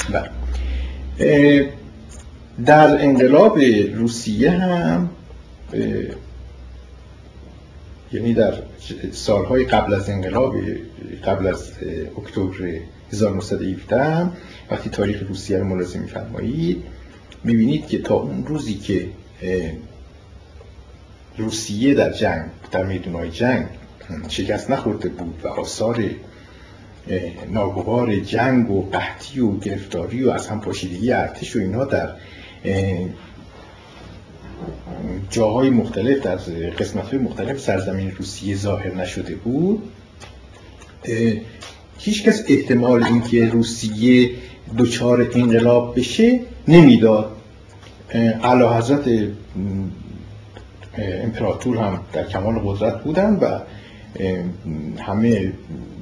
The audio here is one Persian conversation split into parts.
در انقلاب روسیه هم یعنی در سالهای قبل از انقلاب، قبل از اکتبر 1917 وقتی تاریخ روسیه رو ملاحظه می‌فرمایید می‌بینید که تا اون روزی که روسیه در جنگ، در میدان‌های جنگ شکست نخورده بود و آثار ناگوار جنگ و قحطی و گرفتاری و از هم پاشیدگی ارتش و اینها در جاهای مختلف، در قسمت‌های مختلف سرزمین روسیه ظاهر نشده بود، هیچ کس احتمال اینکه روسیه دچار انقلاب بشه نمیداد. اعلیحضرت امپراتور هم در کمال قدرت بودن و همه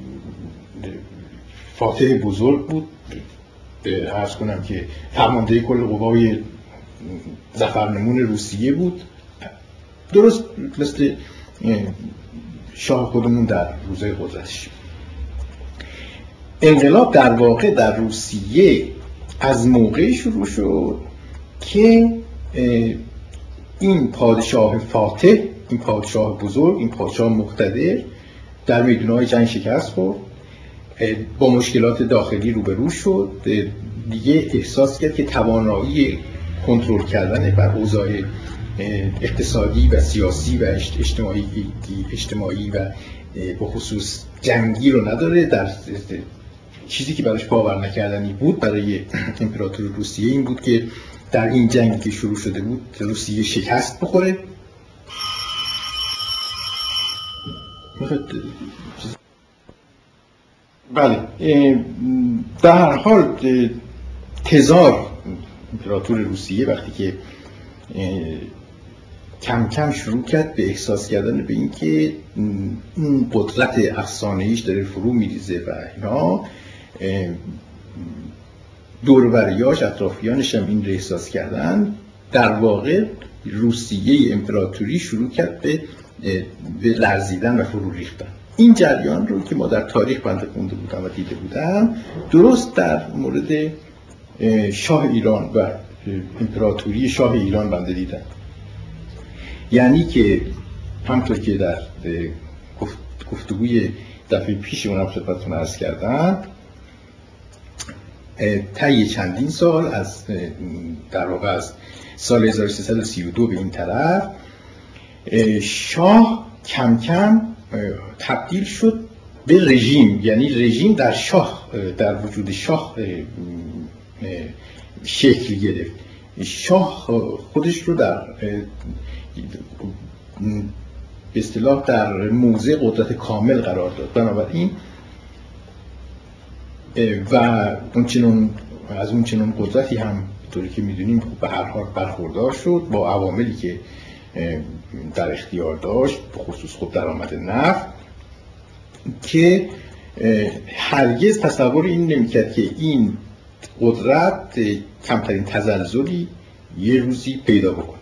فاتح بزرگ بود. عرض کنم که فرمانده کل قوای ظفرنمون روسیه بود، درست مثل شاه خودمون در روزهای قدرتش. انقلاب در واقع در روسیه از موقعی شروع شد که این پادشاه فاتح، این پادشاه بزرگ، این پادشاه مقتدر در میدان‌های جنگ شکست خورد، با مشکلات داخلی روبرو شد، دیگه احساس کرد که توانایی کنترل کردن بر اوضاع اقتصادی و سیاسی و اجتماعی و به خصوص جنگی رو نداره. در چیزی که براش باور نکردنی بود برای امپراتور روسیه این بود که در این جنگی که شروع شده بود روسیه شکست بخوره. بله، در هر حال تزار امپراتور روسیه وقتی که کم کم شروع کرد به احساس کردن به این که اون قدرت افسانه‌ایش داره فرو میریزه و اینا، دوروبریاش، اطرافیانش هم این رو احساس کردن، در واقع روسیه امپراتوری شروع کرد به لرزیدن و فرو ریختن. این جریان رو که ما در تاریخ بنده خونده بودم و دیده بودم، درست در مورد شاه ایران و امپراتوری شاه ایران بنده دیدم. یعنی که همطور که در گفتگوی دفعه پیشمون هم خدمتتون عرض کردم، طی چندین سال از در واقع از سال 1332 به این طرف شاه کم کم تبدیل شد به رژیم، یعنی رژیم در شاه، در وجود شاه شکل گرفت. شاه خودش رو در به اصطلاح در موضع قدرت کامل قرار داد. بنابراین و از اون چنون قدرتی هم طوری که میدونیم به هر حال برخوردار شد با عواملی که در اختیار داشت، به خصوص خود درآمد نفت، که هرگز تصور این نمی‌کرد که این قدرت کمترین تزلزلی یه روزی پیدا بکنه.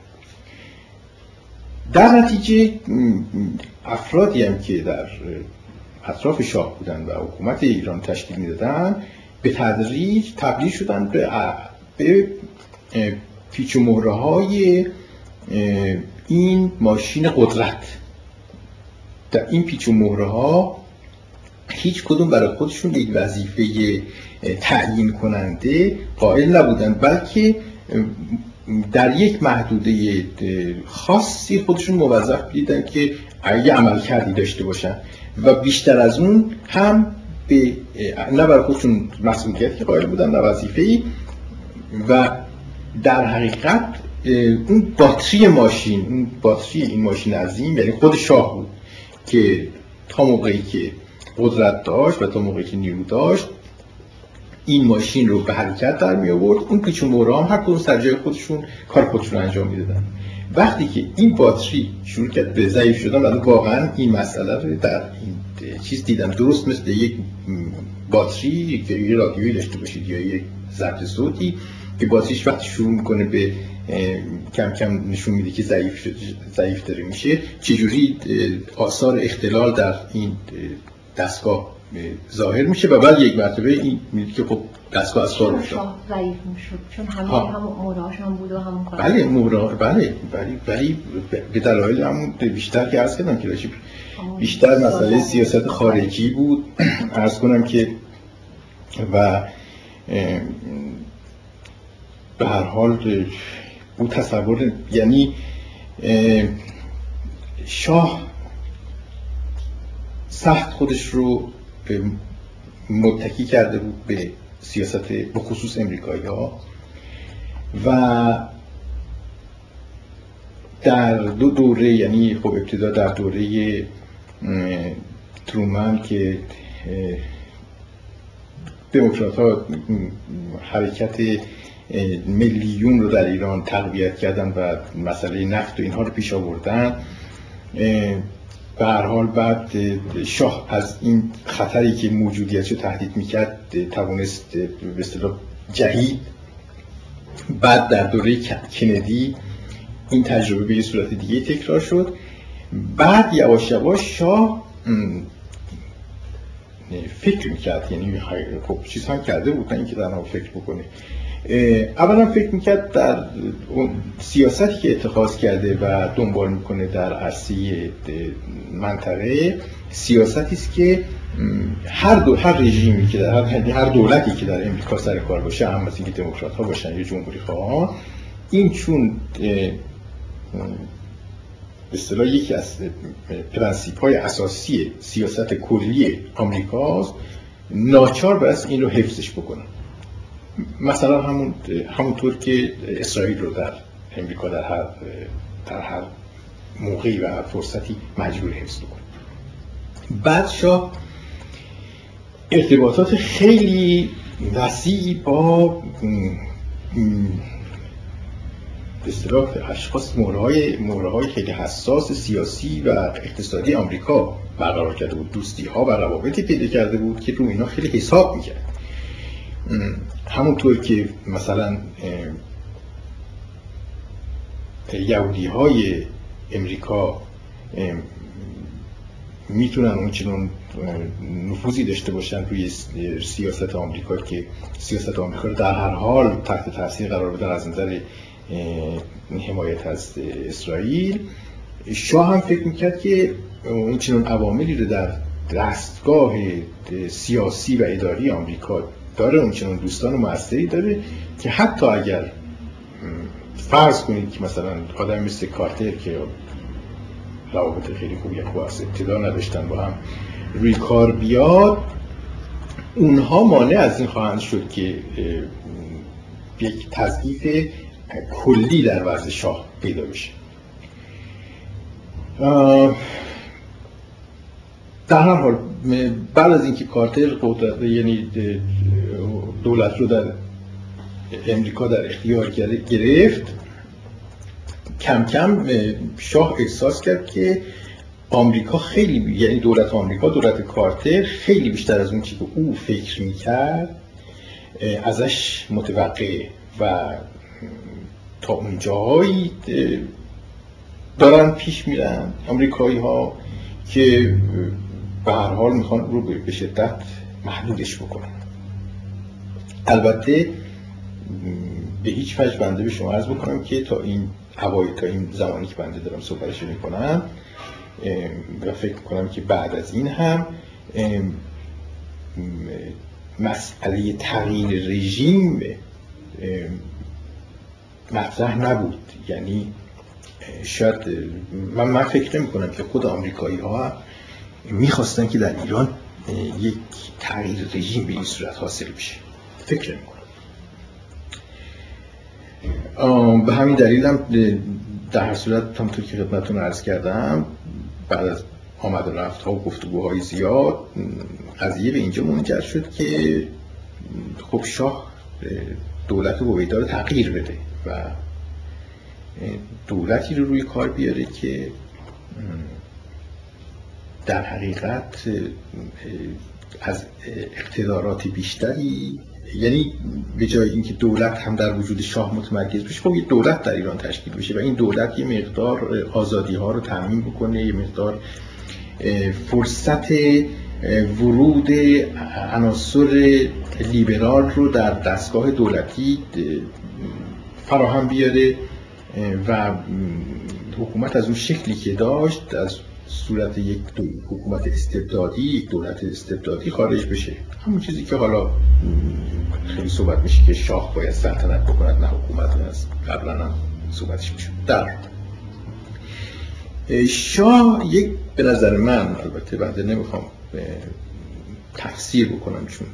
در نتیجه افرادی هم که در اطراف شاه بودن و حکومت ایران تشکیل میدادن به تدریج تبدیل شدن به پیچ و مهره‌های این ماشین قدرت. در این پیچ و مهره‌ها هیچ کدوم برای خودشون یک وظیفه تعیین کننده قائل نبودن، بلکه در یک محدوده خاصی خودشون موظف دیدن که یه عمل کردی داشته باشن و بیشتر از اون هم به نه برای خودشون مسئولیتی قائل بودن نه وظیفه‌ای. و در حقیقت اون باتری ماشین، اون باتری این ماشین عظیم یعنی خود شاه بود که تا موقعی که قدرت داشت و تا موقعی که نیرو داشت این ماشین رو به حرکت در می آورد. اون پیچ و مهره‌ها هم هر کدوم سر جای خودشون کار خودشون انجام میدادن. وقتی که این باتری شروع کرد به ضعیف شدن، و واقعا این مسئله رو در این چیز دیدم، درست مثل یک باتری که یه رادیویی داشته باشید یا یک ضبط صوتی که باتریش وقتی شروع میکنه به کم کم نشون میده که ضعیف داره میشه، چجوری آثار اختلال در این دستگاه ظاهر میشه و بعد یک مرتبه این میگه که خب دستگاه از کار افتاد. شاه ضعیف میشد چون همه مورهاش هم بود و همون کار. بله به دلایل همون بیشتر که عرض کردم که بیشتر مسئله سیاست خارجی بود. عرض کنم که و به هر حال او تصور، یعنی شاه سخت خودش رو متکی کرده بود به سیاست به خصوص امریکایی ها و در دو دوره، یعنی خب ابتدا در دوره ترومن که دموکرات ها حرکت ملیون رو در ایران تقویت کردن و مسئله نفت و اینها رو پیش آوردن، به هر حال بعد شاه از این خطری که موجودیتش رو تهدید میکرد توانست به اصطلاح جهید. بعد در دوره کندی این تجربه به یه صورت دیگه تکرار شد. بعد یواش یواش شاه فکر میکرد، یعنی خب چیز هم کرده بود نه اینکه تنها فکر بکنه. اولا فکر میکرد در اون سیاستی که اتخاذ کرده و دنبال میکنه در عرصه منطقه سیاستی است که هر رژیمی که در هر دولتی که در امریکا سر کار باشه، هم مثل اینکه دموکرات ها باشن یا جمهوری خواه، این چون به اصطلاح یکی از پرنسیپ های اساسی سیاست کلی آمریکاست، ناچار باید این رو حفظش بکنن. مثلا همونطور که اسرائیل رو در امریکا در هر موقعی و هر فرصتی مجبور حفظ بکنه. بعد شاه ارتباطات خیلی وسیعی با به اصطلاح اشخاص مهره‌های خیلی حساس سیاسی و اقتصادی آمریکا برقرار کرده بود. دوستی‌ها و روابطی پیدا کرده بود که رو اینا خیلی حساب می‌کرد. همونطور که مثلا یهودی‌های امریکا میتونن اونچنان نفوذی داشته باشن روی سیاست آمریکا که سیاست آمریکا رو در هر حال تحت تاثیر قرار بدن از نظر حمایت از اسرائیل. شاه هم فکر میکرد که اونچنان عواملی رو در دستگاه سیاسی و اداری آمریکا داره، اونچنان دوستان و مؤثری داره که حتی اگر فرض کنید که مثلا آدم مثل کارتر که روابط خیلی خوبی با ابتدا نداشتن با هم روی کار بیاد، اونها مانع از این خواهند شد که یک تضعیف کلی در وضع شاه پیدا بشه. در هر حال بعد از اینکه کارتر قدرت، یعنی دولت رو در امریکا در اختیار گرفت، کم کم شاه احساس کرد که آمریکا خیلی، یعنی دولت آمریکا، دولت کارتر خیلی بیشتر از اون چیزی که او فکر میکرد ازش متوقعه و تا اونجایی دارن پیش میرن آمریکایی ها که به هر حال میخوان رو به شدت محدودش بکنن. البته به هیچ وجه بنده به شما عرض بکنم که تا این زمانی که بنده دارم صحبتش میکنم و فکر میکنم که بعد از این هم مسئله تغییر رژیم مطرح نبود. یعنی شاید من فکر نمی کنم که خود آمریکایی ها میخواستن که در ایران یک تغییر رژیم به این صورت حاصل بشه، فکر نمی کنم. به همین دلیل هم در هر صورت همونطور که خدمتتون عرض کردم، بعد از آمد و رفت ها و گفتگوهای زیاد قضیه به اینجا منجر شد که خب شاه دولت هویدا رو تغییر بده و دولتی رو روی کار بیاره که در حقیقت از اقتدارات بیشتری، یعنی به جای اینکه دولت هم در وجود شاه متمرکز بشه، خب یه دولت در ایران تشکیل بشه و این دولت یه مقدار آزادی ها رو تامین بکنه، یه مقدار فرصت ورود عناصر لیبرال رو در دستگاه دولتی فراهم بیاره و حکومت از اون شکلی که داشت از صورت یک حکومت استبدادی، یک دولت استبدادی خارج بشه. همون چیزی که حالا خیلی صحبت میشه که شاه باید سلطنت بکند نه حکومت، از قبلا هم صحبتش میشه. در شاه یک به نظر من، البته بعد نمیخوام تفسیر بکنم چون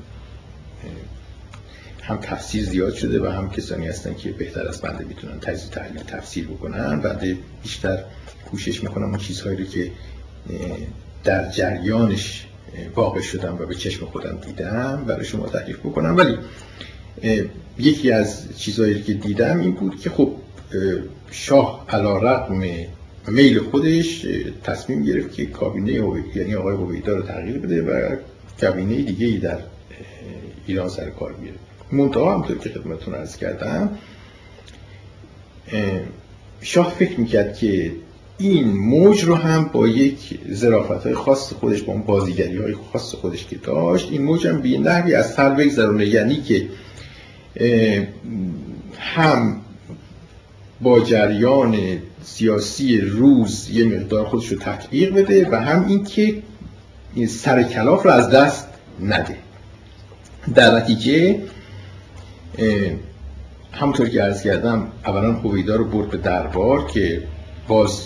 هم تفسیر زیاد شده و هم کسانی هستن که بهتر از بنده میتونن تجزیه تحلیل تفسیر بکنن، بعد بیشتر کوشش میکنم اون چیزهایی رو که در جریانش واقع شدم و به چشم خودم دیدم برای شما تعریف بکنم. ولی یکی از چیزهایی که دیدم این بود که خب شاه علی‌رغم میل خودش تصمیم گرفت که کابینه یعنی آقای هویدا رو تغییر بده و کابینه دیگه‌ای در ایران سر کار بیاره. منتها همونطور که خدمتتون عرض کردم شاه فکر میکرد که این موج رو هم با یک ظرافت‌های خاص خودش، با اون بازیگری‌های خاص خودش که داشت، این موج هم به نحوی از سر بگذرونه، یعنی که هم با جریان سیاسی روز یه مقدار خودش رو تطبیق بده و هم این که این سر کلاف رو از دست نده. در نتیجه همونطور که عرض کردم اولا هویدا رو برد به دربار که باز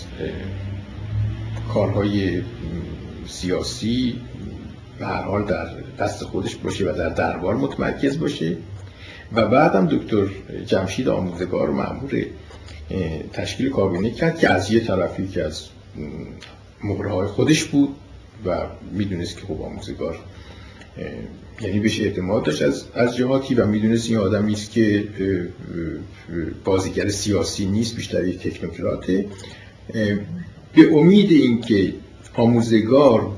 کارهای سیاسی به هر حال در دست خودش باشه و در دربار متمرکز باشه و بعدم دکتر جمشید آموزگار رو مأمور تشکیل کابینه کرد که از یه طرفی که از مهره‌های خودش بود و میدونست که خب آموزگار یعنی بهش اعتماد داشت از جهاتی و میدونست این آدمی است که بازیگر سیاسی نیست، بیشتر یک تکنوکراته. به امید اینکه آموزگار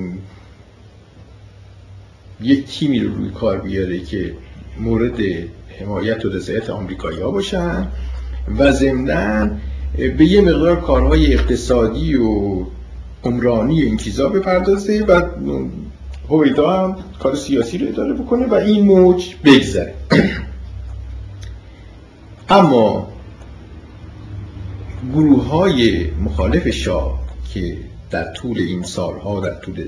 یک تیمی رو روی کار بیاره که مورد حمایت و رضایت آمریکایی‌ها باشن و ضمناً به یه مقدار کارهای اقتصادی و عمرانی این چیزا بپردازه و هویدا هم کار سیاسی رو اداره بکنه و این موج بگذره. اما گروه‌های مخالف شاه که در طول این سالها، در طول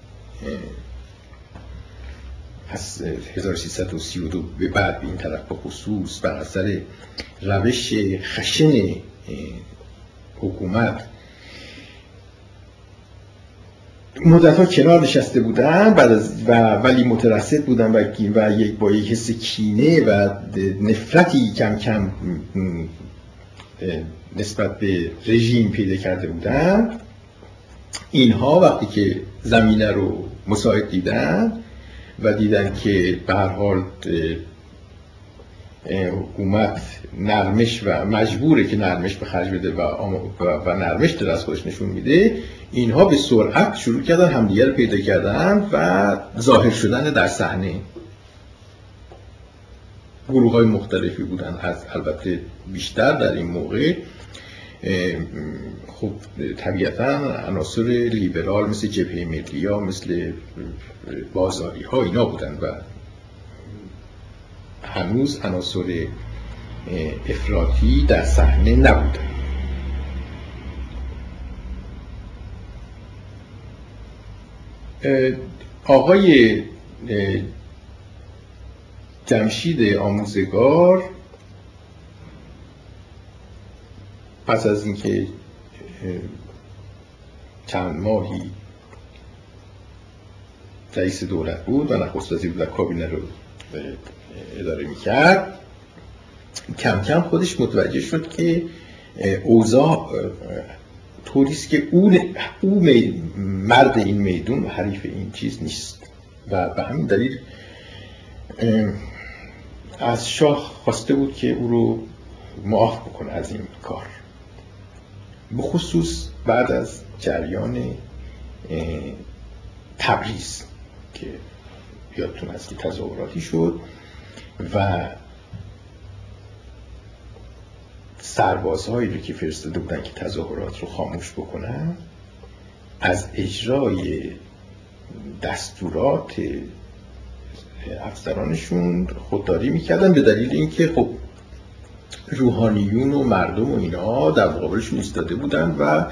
از 1332 به بعد به این طرف با خصوص بر اثر روش خشن حکومت مدت‌ها کنار نشسته بودن بعد از ولی مترصد بودن و یک با یک حس کینه و نفرتی کم کم نسبت به رژیم پیدا کرده بودن، اینها وقتی که زمینه رو مساعد دیدن و دیدن که به هر حال حکومت نرمش و مجبوره که نرمش به خرج بده و نرمش در از خودش نشون میده، اینها به سرعت شروع کردن همدیگر رو پیدا کردن و ظاهر شدن در صحنه. گروه‌های مختلفی بودن، البته بیشتر در این موقع خب طبیعتاً عناصر لیبرال مثل جبهه ملی‌ها، مثل بازاری‌ها اینا بودن و هنوز عناصر افراطی در صحنه نبودن. آقای جمشید آموزگار پس از اینکه چند ماهی رئیس دولت بود و نخست وزیر بود و کابینه رو اداره میکرد، کم کم خودش متوجه شد که اوضاع طوریست که او مرد این میدون و حریف این چیز نیست و به همین دلیل از شاه خواسته بود که او رو معاف بکنه از این کار، بخصوص بعد از جریان تبریز که یادتون هست که تظاهراتی شد و سربازهایی رو که فرستاده بودن که تظاهرات رو خاموش بکنن از اجرای دستورات افسرانشون خودداری میکردن به دلیل اینکه خب روحانیون و مردم و اینا در مقابلشون ایستاده بودن و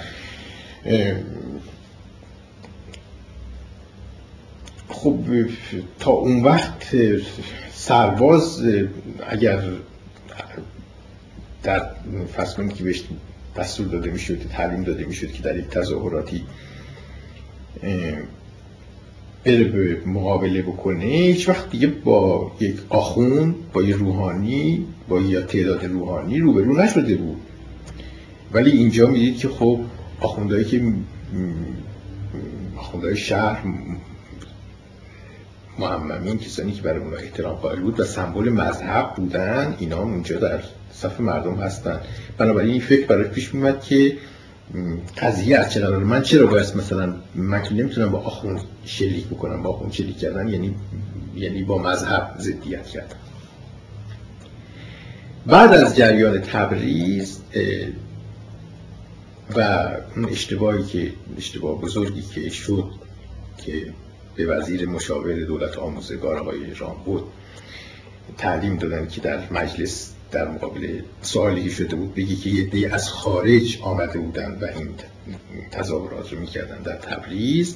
خب تا اون وقت سرباز اگر در فصلی که بهش دستور داده میشد، تعلیم داده میشد که در یک تظاهراتی بره به مقابله بکنه، هیچ وقت دیگه با یک آخوند، با یک روحانی، با یک تعداد روحانی روبرو نشده بود. ولی اینجا میدید که خب آخوندهای شهر، معممین، کسانی که برای اونها احترام قائل بود و سمبل مذهب بودن، اینا اونجا در صف مردم هستن. بنابراین این فکر برای پیش میمد که قضیه از چه قراره، من چرا باید مثلا من که نمیتونم با آخوند شلیک بکنم. با آخوند شلیک کردن یعنی با مذهب ضدیت کردن. بعد از جریان تبریز و اون اشتباه بزرگی که شد که به وزیر مشاور دولت آموزگار آقای رامبد تعلیم دادن که در مجلس در مقابل سوالی شده بود بگی که یه عده از خارج آمده بودن و این تظاهرات رو میکردن در تبریز،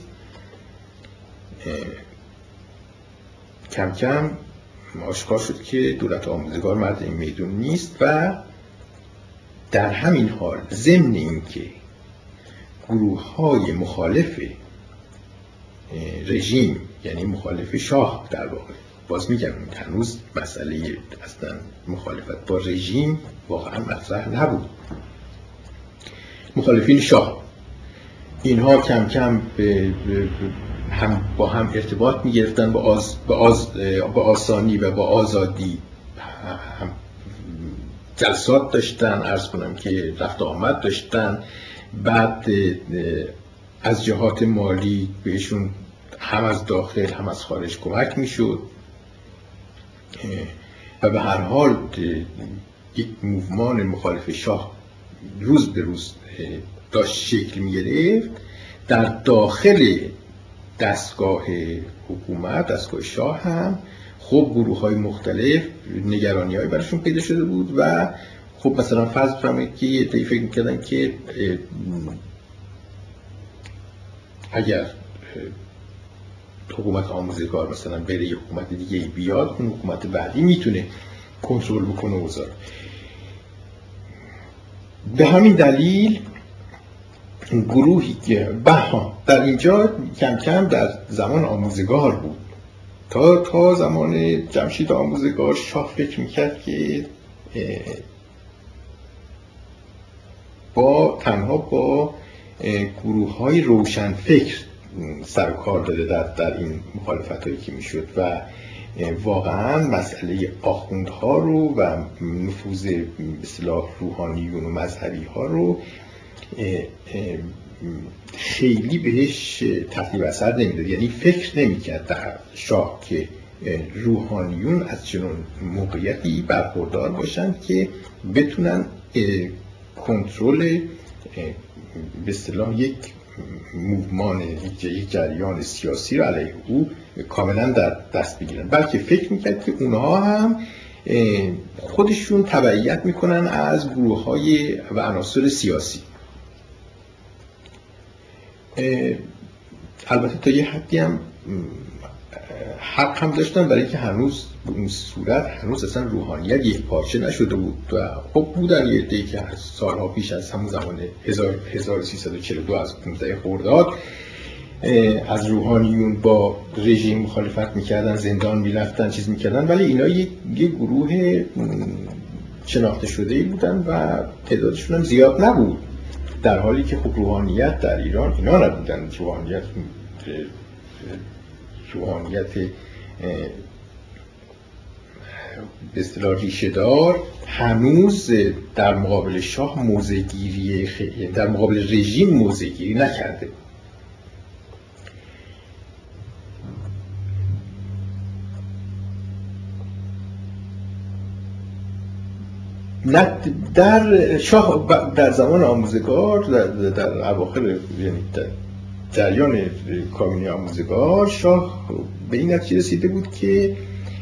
کم کم آشکار شد که دولت آموزگار مرد این میدون نیست. و در همین حال ضمن اینکه گروه‌های مخالف رژیم، یعنی مخالف شاه در واقع، باز میگم هنوز مسئله اصلا مخالفت با رژیم واقعا مطرح نبود، مخالفین شاه اینها کم کم با هم ارتباط میگرفتن، با آسانی و با آزادی هم جلسات داشتن، عرض کنم که رفت آمد داشتن. بعد از جهات مالی بهشون هم از داخل هم از خارج کمک میشد و به هر حال یک موومان مخالف شاه روز به روز داشت شکل میگرفت. در داخل دستگاه حکومت، دستگاه شاه هم خب گروه‌های مختلف نگرانی‌هایی براشون پیدا شده بود و خب مثلا فرض بفرمایید که یه عده‌ای فکر می‌کردن که اگر حکومت آموزگار مثلا بره یه حکومت دیگه بیاد، اون حکومت بعدی میتونه کنترل بکنه اوضاع. به همین دلیل گروهی که در اینجا کم کم در زمان آموزگار بود، تا زمان جمشید آموزگار شاه فکر میکرد که تنها با گروه‌های روشنفکر سر کار داده در این مخالفت‌هایی که میشد و واقعا مسئله آخوندها رو و نفوذ به اصطلاح روحانیون و مذهبی ها رو خیلی بهش تحت اثر نمیداد. یعنی فکر نمیکرد در شاه که روحانیون از چنون موقعیتی برخوردار باشن که بتونن کنترل به اصطلاح یک موومان، یک جریان سیاسی رو علیه او کاملا در دست بگیرن، بلکه فکر میکرد که اونها هم خودشون تبعیت میکنن از گروه‌های و عناصر سیاسی. البته تا یه حدی هم حق هم داشتن، برای اینکه هنوز به اون صورت هنوز اصلا روحانیت یک پارچه نشده بود و خب بودن یه عده‌ای که سالها پیش از همون زمان 1342 از 15 خرداد از روحانیون با رژیم مخالفت میکردن، زندان میرفتن، چیز میکردن، ولی اینا یک گروه شناخته شده‌ای بودن و تعدادشون هم زیاد نبود، در حالی که خب روحانیت در ایران اینا نبودن. روحانیت به اصطلاح ریشه دار هنوز در مقابل شاه موضع‌گیری، در مقابل رژیم موضع‌گیری نکرده. در شاه در زمان آموزگار در اواخر، یعنی جریان کابینه آموزگار شاه به این نتیجه رسیده بود که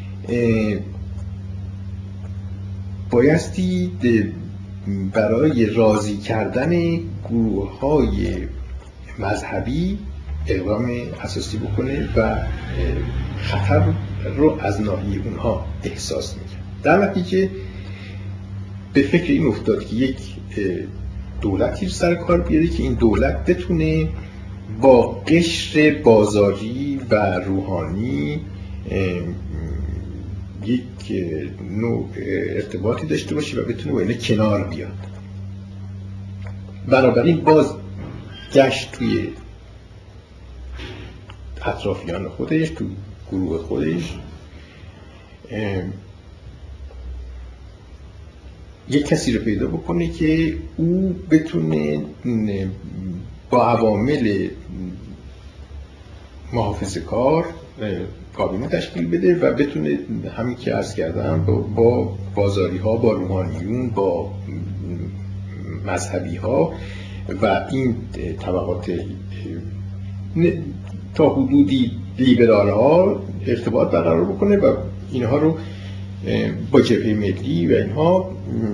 بایستی برای راضی کردن گروه‌های مذهبی اقدام اساسی بکنه و خطر رو از ناحیه اونها احساس می‌کرد. در نتیجه به فکر این افتاد که یک دولتی رو سر کار بیاره که این دولت بتونه با قشر بازاری و روحانی یک نوع ارتباطی داشته باشه و بتونه با اینه کنار بیاد. بنابراین باز گشت توی اطرافیان خودش، تو گروه خودش یک کسی رو پیدا بکنه که او بتونه با عوامل محافظه‌کار کابینه تشکیل بده و بتونه همین که عرض کردم با بازاری ها، با روحانیون، با مذهبی ها و این طبقات تا حدودی لیبرال ها ارتباط برقرار بکنه و اینها رو با جبهه ملی و اینها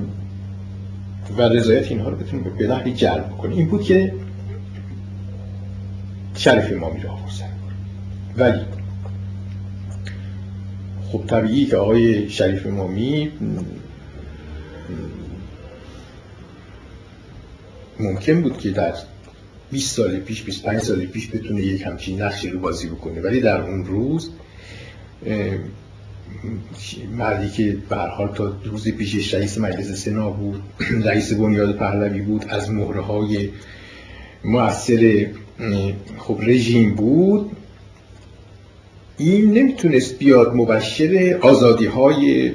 و رضایت اینها رو بتونه به نحوی جلب بکنه. این بود که شریف امامی را آورد. ولی خب طبیعی که آقای شریف امامی ممکن بود که در 20 سال پیش 25 سال پیش بتونه یک همچین نقشی رو بازی بکنه، ولی در اون روز مردی که به هر حال تا روز پیشش رئیس مجلس سنا بود، رئیس بنیاد پهلوی بود، از مهره‌های مؤثر خب رژیم بود، این نمیتونست بیاد مبشر آزادی‌های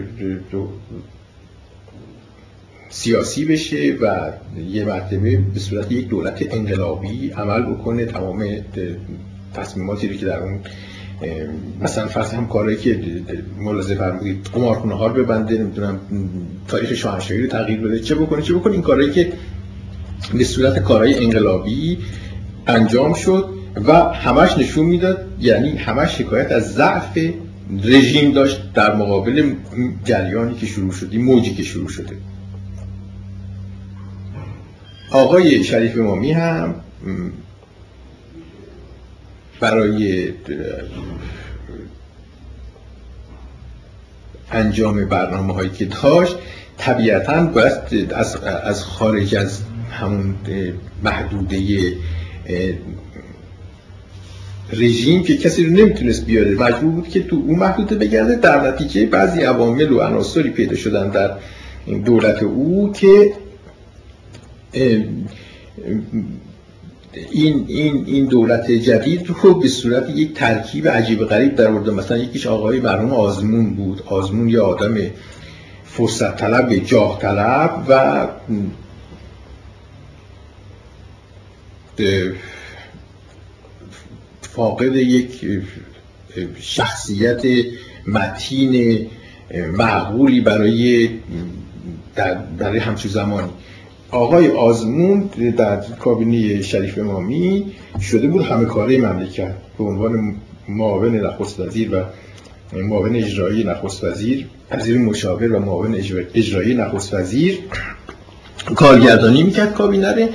سیاسی بشه و یه مرتبه به صورت یک دولت انقلابی عمل بکنه. تمام تصمیماتی رو که در اون مثلا فرض هم کاری که ملاحظه فرمودید قمارخونه ها رو ببنده، نمیدونم تاریخ شاهنشاهی رو تغییر بده، چه بکنه این کارهایی که به صورت کارهای انقلابی انجام شد و همش نشون میداد، یعنی همش حکایت از ضعف رژیم داشت در مقابل جریانی که شروع شده، موجی که شروع شده. آقای شریف امامی هم برای انجام برنامه‌هایی که داشت طبیعتاً باید از خارج از همون محدوده رژیم که کسی رو نمیتونست بیاره، مجبور بود که تو اون محدوده بگرده. در نتیجه بعضی عوامل و عناصری پیدا شدن در دولت او که این دولت جدید رو به صورت یک ترکیب عجیب غریب در آورد. مثلا یکیش آقای مرحوم آزمون بود. آزمون یه آدم فرصت طلب، جاه طلب و فاقد یک شخصیت متین معقولی برای همچون زمانی. آقای آزمون در کابینه شریف امامی شده بود همه کاره مملکت به عنوان معاون نخست وزیر و معاون اجرایی نخست وزیر، وزیر مشاور و معاون اجرایی نخست وزیر کارگردانی میکرد کابینه رو.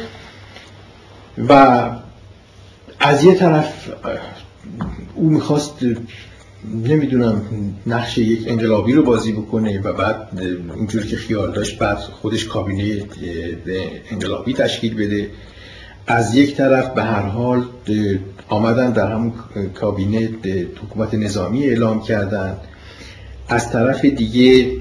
و از یه طرف او میخواست نمیدونم نقش یک انقلابی رو بازی بکنه و بعد اونجوری که خیال داشت بعد خودش کابینه انقلابی تشکیل بده. از یک طرف به هر حال آمدن در همون کابینه حکومت نظامی اعلام کردن، از طرف دیگه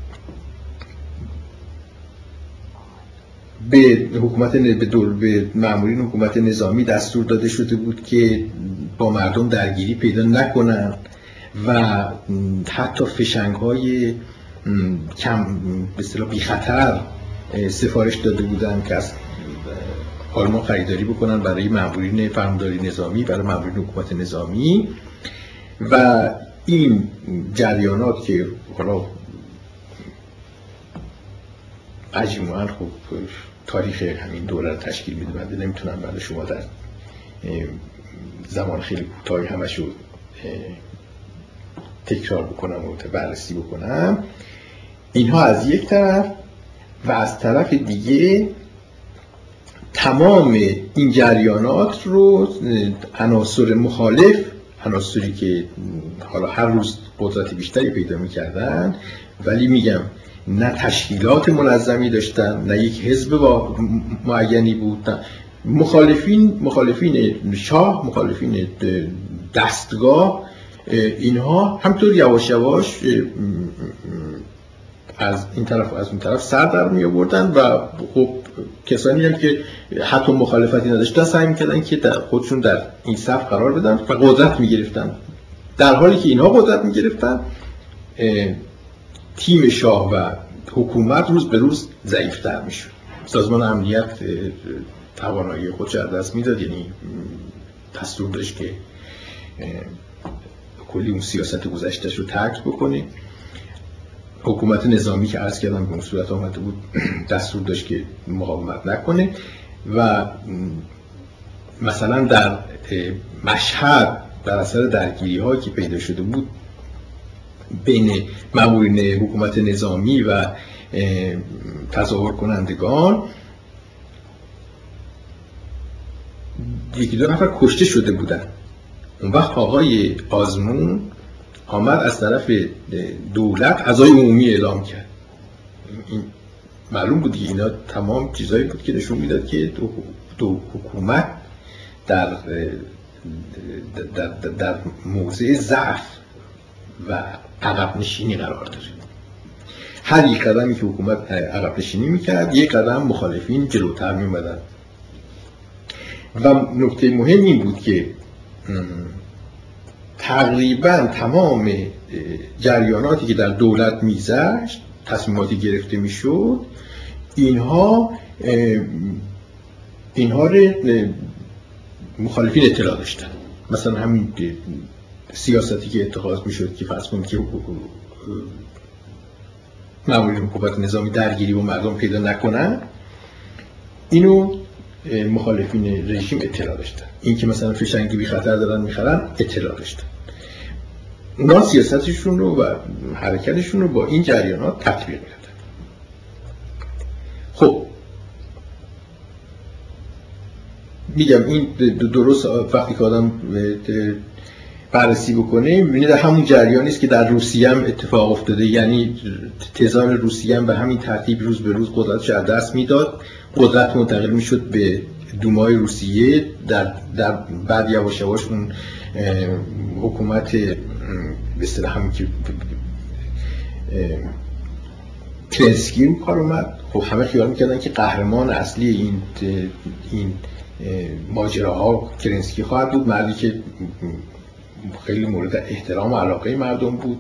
به مامورین حکومت نظامی دستور داده شده بود که با مردم درگیری پیدا نکنن و حتی فشنگ‌های کم به اصطلاح بی خطر سفارش داده بودن که از آلمان خریداری بکنن برای مامورین فرمانداری نظامی، برای مامورین حکومت نظامی. و این جریانات که حالا مجموعاً خب تاریخ همین دوره رو تشکیل میده، من نمیتونم برای شما در زمان خیلی کوتاهی همشو تکرار بکنم و بررسی بکنم. اینها از یک طرف و از طرف دیگه تمام این جریانات رو عناصر مخالف، عناصری که حالا هر روز قدرت بیشتری پیدا می‌کردن ولی میگم نه تشکیلات منظمی داشتن، نه یک حزب معینی بود، نه مخالفین شاه، مخالفین دستگاه، اینها همطور یواش یواش از این طرف و از اون طرف سر در می آوردن و خب کسانی هم که حتی مخالفتی نداشتن سعی می‌کردن که خودشون در این صف قرار بدن و قدرت می‌گرفتن. در حالی که اینها قدرت می‌گرفتن، تیم شاه و حکومت روز به روز ضعیف‌تر می‌شد. سازمان امنیت توانایی خودش از دست می‌داد، یعنی دستور داشت که کلی اون سیاست گذشته‌اش رو ترک بکنه. حکومت نظامی که عرض کردم به اون صورت آمده بود دستور داشت که مقاومت نکنه و مثلا در مشهد در اثر درگیری‌هایی که پیدا شده بود بین مامورین حکومت نظامی و تظاهر کنندگان، یکی دو نفر کشته شده بودن. اون وقت آقای آزمون آمد از طرف دولت عزای عمومی اعلام کرد. این معلوم بود که اینا تمام چیزایی بود که نشون میداد که دو حکومت در موضع ضعف و عقب نشینی قرار داره. هر یک قدمی که حکومت عقب نشینی میکرد، یک قدم مخالفین جلوتر میومدن. و نکته مهم این بود که تقریبا تمام جریاناتی که در دولت می‌گذشت، تصمیماتی گرفته میشد، اینها رو مخالفین اطلاع داشتن. مثلا همین سیاستی که اتخاذ میشد که فرض کنید که مامورین حکومت نظامی درگیری با مردم پیدا نکنن، اینو مخالفین رژیم اطلاع داشتن. این که مثلا فشنگی بی خطر دارن میخرن اطلاع داشتن. اونا سیاستشون رو و حرکتشون رو با این جریانات تطبیق میدادن. خب میگم این درست وقتی که آدم بررسی بکنه میبینید همون جریانی است که در روسیه هم اتفاق افتاده. یعنی تزار روسیه هم به همین ترتیب روز به روز قدرتش از دست میداد، قدرت منتقل میشد به دومای روسیه، در بعد یواش یواش اون حکومت به اصطلاح همین که کرنسکی کار اومد. خب همه خیال میکردن که قهرمان اصلی این ماجراها کرنسکی خواهد بود، مردی که خیلی مورد احترام و علاقه مردم بود،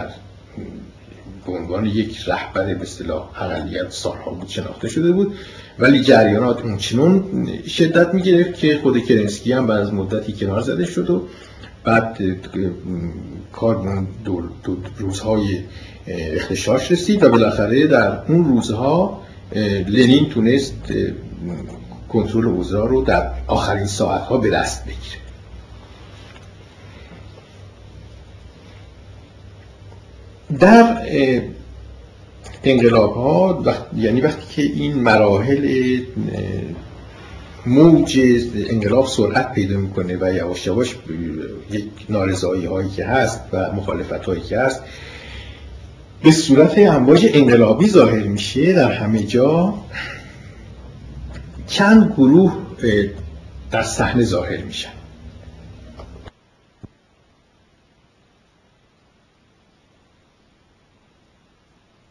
به عنوان یک رهبر به اصطلاح اقلیت سالها بود شناخته شده بود. ولی جریانات اونچنون شدت میگرفت که خود کرنسکی هم بعد از مدتی کنار زده شد و بعد کار دو روزهای اختشاش رسید و بالاخره در اون روزها لنین تونست کنترل اوضاع رو در آخرین ساعتها به دست بگیره. در انقلاب ها یعنی وقتی که این مراحل موج انقلاب سرعت پیدا میکنه و یواش یواش یک نارضایی هایی که هست و مخالفت هایی که هست به صورت امواج انقلابی ظاهر میشه، در همه جا چند گروه در صحنه ظاهر میشن.